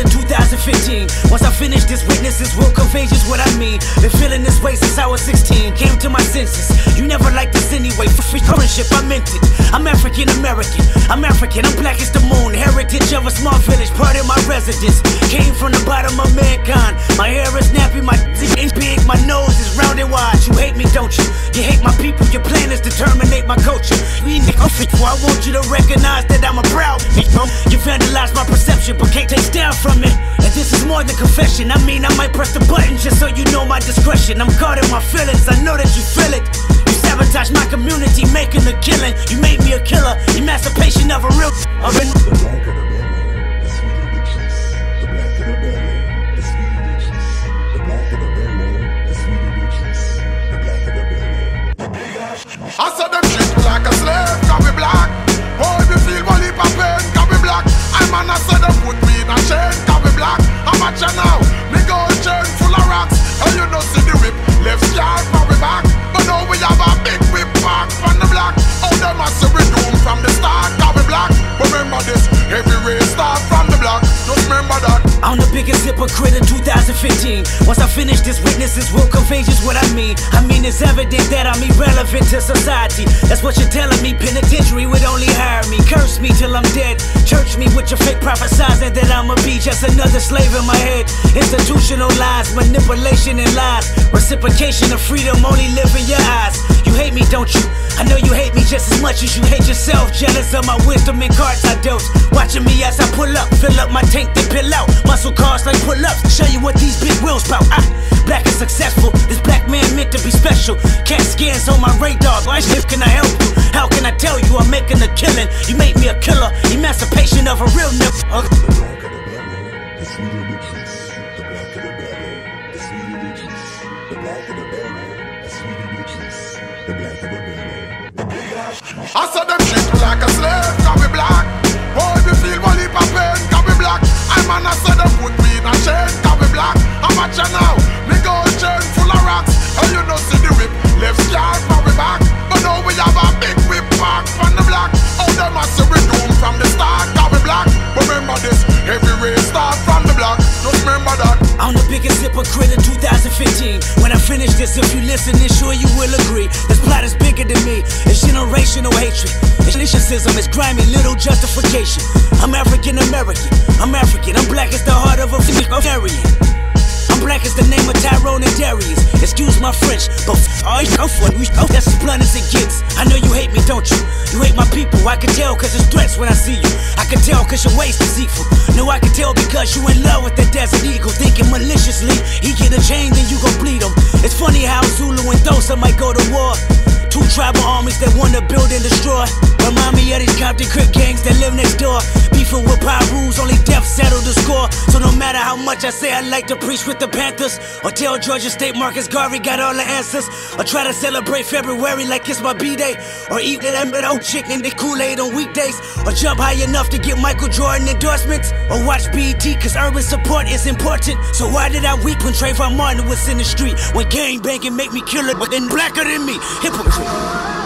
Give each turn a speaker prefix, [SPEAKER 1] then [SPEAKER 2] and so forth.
[SPEAKER 1] in 2015. Once I finish this, witnesses will convey just what I mean. Been feeling this way since I was 16. Came to my senses. You never liked this anyway. For free friendship, I meant it. I'm African American. I'm African. I'm black as the moon. Heritage of a small village. Part of my residence. Came from the bottom of mankind. My hair is nappy. My dick is big. My nose is round and wide. You hate me, don't you? You hate my people. Your plan is to terminate my culture. I want you to recognize that I'm a proud bitch. You vandalize my perception, but can't take down from it. And this is more than confession. I mean, I might press the button just so you know my discretion. I'm caught in my feelings. I know that you feel it. You sabotage my community, making a killing. You made me a killer. Emancipation of a real.
[SPEAKER 2] I saw them treat me like a slave, cause we black. Oh, if you feel one heap of pain, cause we black. I man, I said them put me in a chain, cause we black. I'm at you now, me gold chain full of rocks. And you don't see the whip, left scar for we back. But now we have a big whip back from the block. Oh, them are so we doom from the start, cause we black. Remember this, every race start from the block. Just remember that.
[SPEAKER 1] I'm the biggest hypocrite in 2015. Once I finish this, witnesses will convey just what I mean. I mean, it's evident that I'm irrelevant to society. That's what you're telling me. Penitentiary would only hire me. Curse me till I'm dead. Church me with your fake prophesizing that I'ma be just another slave in my head. Institutional lies, manipulation and lies. Reciprocation of freedom only live in your eyes. You hate me, don't you? I know you hate me just as much as you hate yourself. Jealous of my wisdom and cards I dealt. Watching me as I pull up, fill up my tank, then pill out. Muscle cars like pull-ups, show you what these big wheels bout. Black is successful, this black man meant to be special. Cat scans on my radar, why can I help you? How can I tell you I'm making a killing? You made me a killer, emancipation of a real nigga.
[SPEAKER 2] I saw them treat me like a slave, cause we black. Oh, if you feel one heap of pain, cause we black. I man, I said them put me in a chain, cause we black. I'm at you now, me gold chain full of rocks. And you don't see the whip, left scar for we back. But now we have a big whip back from the block. Oh, them are so we doom from the start, cause we black. Remember this, every race start from the block. Just remember that.
[SPEAKER 1] I'm the biggest hypocrite in 2015. When I finish this, if you listen, then sure you will agree. This plot is bigger than me. It's generational hatred. It's lyricism, it's grimy, little justification. I'm African American. I'm African. I'm black as the heart of a Aryan. I'm black as the name of Tyrone and Darius. Excuse my French, but that's as blunt as it gets. I know you hate me, don't you? You hate my people. I can tell cause it's threats when I see you. I can tell cause your waist is deceitful. No, I can tell because you in love with the desert eagle. Thinking maliciously, he get a chain, then you gon' bleed him. It's funny how Zulu and Xhosa might go to war. Two tribal armies that wanna build and destroy. Remind me of these Compton Crip gangs that live next door. Beefing with Pirus, only death settled the score. So no matter how much I say I like to preach with the Panthers, or tell Georgia State Marcus Garvey got all the answers, or try to celebrate February like it's my B-Day, or eat that old chicken and Kool-Aid on weekdays, or jump high enough to get Michael Jordan endorsements, or watch BET cause urban support is important. So why did I weep when Trayvon Martin was in the street? When gang banging make me kill it, but then blacker than me, hypocrite.